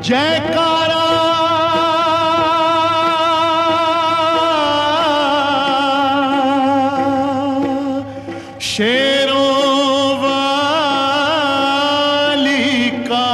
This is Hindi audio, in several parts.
जयकारा शेरों वाली का।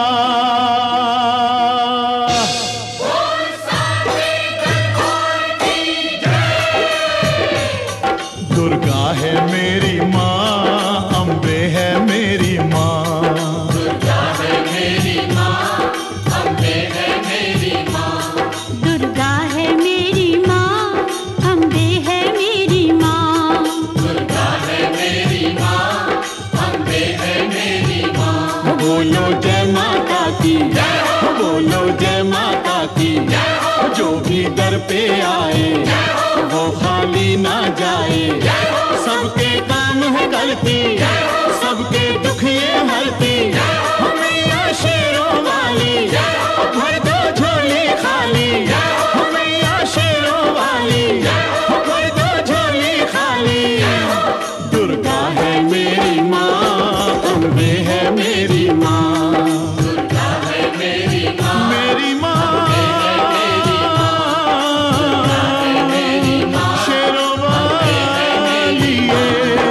दुर्गा है मेरी माँ, अम्बे है मेरी माँ। दुर्गा है मेरी माँ, अम्बे है मेरी माँ। दुर्गा है मेरी माँ, अम्बे है मेरी माँ। दुर्गा है मेरी माँ, अम्बे है मेरी माँ। बोलो जय माता की, बोलो जय माता की। जो भी दर पे आए वो खाली ना जाए। सबके काम है करती, सबके दुख ये हरती। मैया शेरों वाली भर दो झोली खाली। मैया शेरों वाली भर दो झोली खाली। दुर्गा है मेरी माँ, अम्बे है मेरी माँ। दुर्गा है मेरी माँ, मेरी माँ शेरों वाली है।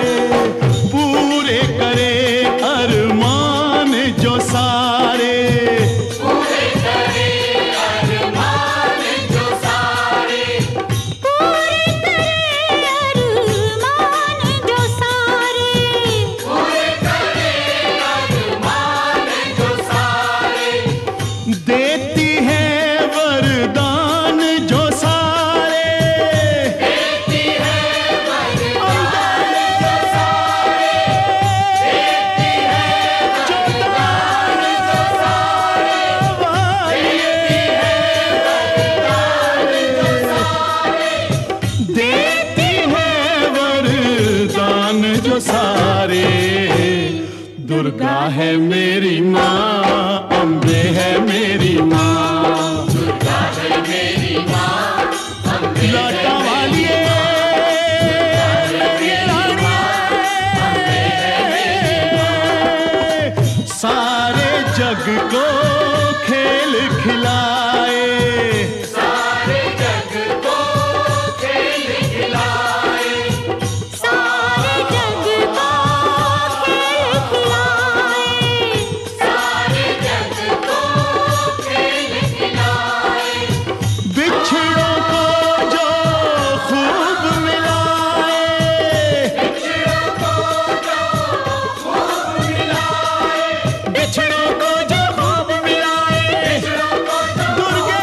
पूरे करे अरमान जो सारे। पूरे करे अरमान जो सारे। पूरे करे अरमान जो सारे। पूरे करे अरमान जो सारे। देती है वरदान जो सारे। देती है वरदान जो सारे। देती है वरदान जो सारे। देती है वरदान जो सारे। दुर्गा है मेरी माँ, अम्बे है मेरी माँ। दुर्गा है मेरी माँ, अम्बे है लाटा वाली सारे जग को खेल खिलाए। सारे जग को खेल खिलाए। सारे जग को खेल खिलाए। सारे जग को खेल खिलाए। बिछड़ों को जो खूब मिलाए। बिछड़ों को जो खूब मिलाए। बिछड़ों को जो खूब मिलाए। बिछड़ों को जो दुर्गे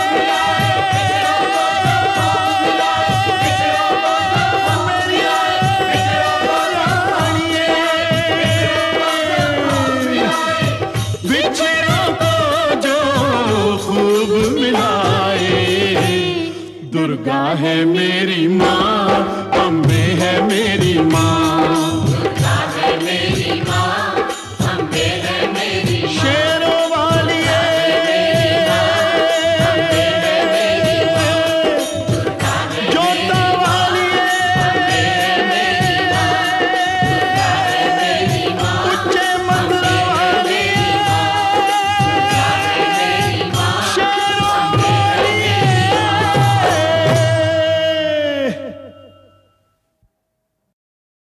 बिछड़ों को जो खूब मिलाए। दुर्गा है मेरी माँ,